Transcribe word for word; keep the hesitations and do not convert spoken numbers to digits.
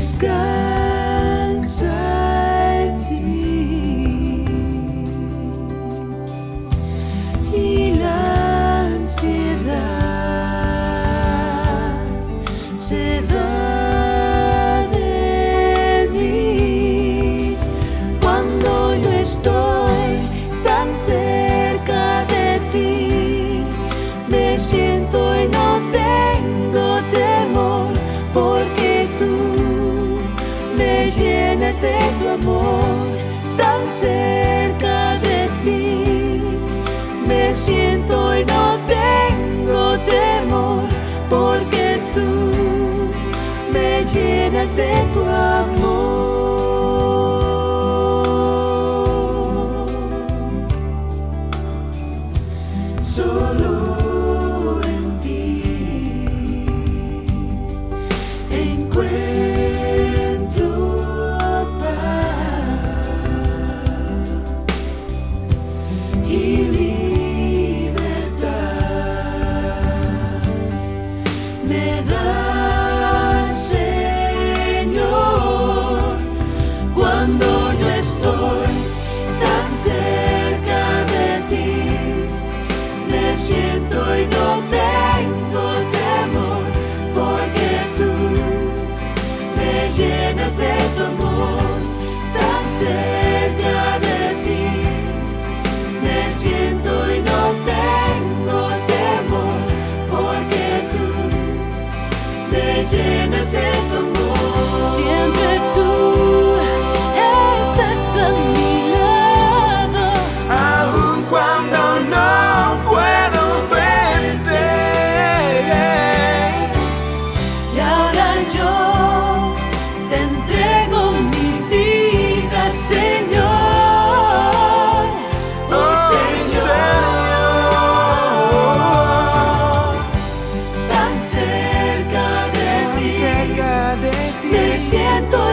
descansa en ti, y la ansiedad se da de mí. Cuando yo estoy tan cerca de ti, me siento y no tengo temor, porque tú me llenas de tu amor. Tan cerca de ti, me siento y no tengo temor, porque tú me llenas de tu amor. Solo en ti encuentro paz y libertad. Me das, Señor, cuando yo estoy tan cerca de ti. Me siento y no tengo temor, porque tú me llenas de tu amor. Tan cerca de ti, me siento y no tengo temor, porque tú me llenas de tu amor. Siempre tú estás a mi lado, aun cuando no puedo verte. Y ahora yo te entrego mi vida, Señor. Oh, Señor, tan cerca de ti, me siento